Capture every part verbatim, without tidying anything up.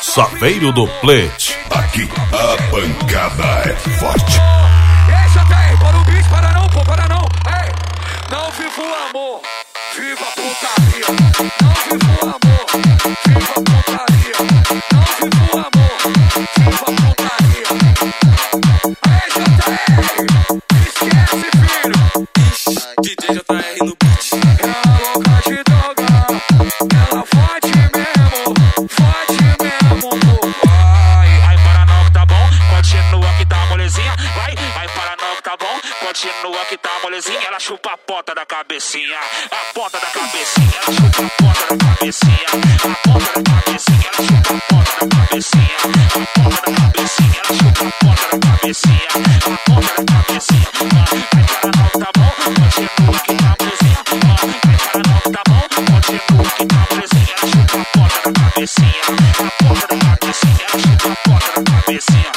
Saveiro do Plete. Aqui a pancada é forte. Deixa até, para o bicho, para não, pô, para não. Ei, não viva o amor, viva a putaria. Não viva o amor, viva a putaria. Não viva o amor, viva a putaria. Ei, J R, esquece, filho. D J J R no beat. Ela louca de droga, ela forte mesmo, forte mesmo, pô. Vai, vai para não que tá bom, continua que tá molezinha. Vai, vai para não que tá bom, continua que tá molezinha. Ela chupa a ponta da cabecinha, a ponta da cabecinha. Ela chupa a ponta da cabecinha, a ponta da cabecinha. Ela chupa a ponta da cabecinha, a ponta da cabecinha. Ela chupa a ponta da cabecinha, a ponta da cabecinha. Vai para não que tá bom, continua que tá molezinha. Vai para não que tá bom, continua que tá molezinha. Ela chupa a ponta da cabecinha, a ponta da cabecinha. Ela chupa a ponta da cabecinha.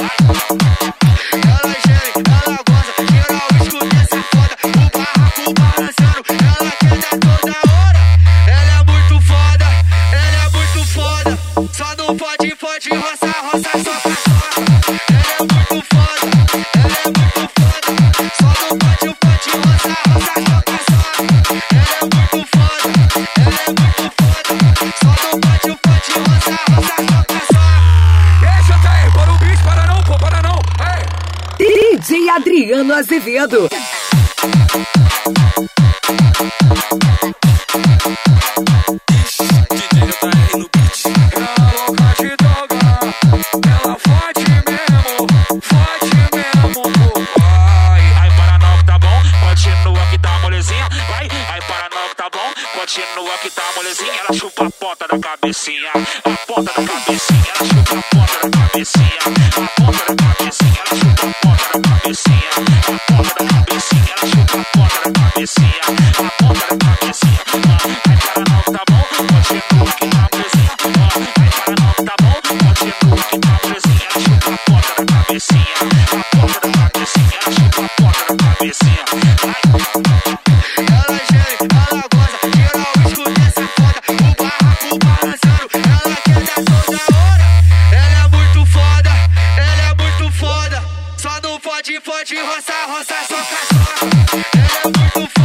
Ela geme, ela goza, geral escuta essa foda. O barraco balançando, ela quer dar toda hora. Ela é muito foda, ela é muito foda. Só não pode, pode roçar, roçar, soca, soca. Ela é muito foda, ela é muito foda. Só não pode, pode roçar, roçar, soca, soca. Ela é muito foda, ela é muito foda. Só não pode, pode roçar, roçar, soca, soca. Deixa até, para o bicho, para não, pô, para não. Ei. D J Adriano Azevedo. D J J R no beat. Ela louca de droga, ela forte mesmo, forte mesmo, pô. Vai, vai para não que tá bom, continua que tá molezinha. Vai, vai para não que tá bom, continua que tá molezinha. Ela chupa a ponta da cabecinha, a ponta da cabecinha. Ela chupa a ponta da cabecinha, a ponta da cabecinha. Ela chupa a ponta da cabecinha, a ponta da cabecinha. Ela chupa a ponta da cabecinha, a ponta da cabecinha. Vai para não que tá bom, continua que tá molezinha. Vai para não que tá bom, continua que tá molezinha. Ela chupa a ponta da cabecinha, a ponta da cabecinha. Ela chupa a ponta da cabecinha. Ela geme, ela goza, geral escuta essa foda. O barraco balançando, ela quer dar toda hora. Ela é muito foda, ela é muito foda. Só não pode, pode roçar, roçar, soca, soca. Ela é muito foda.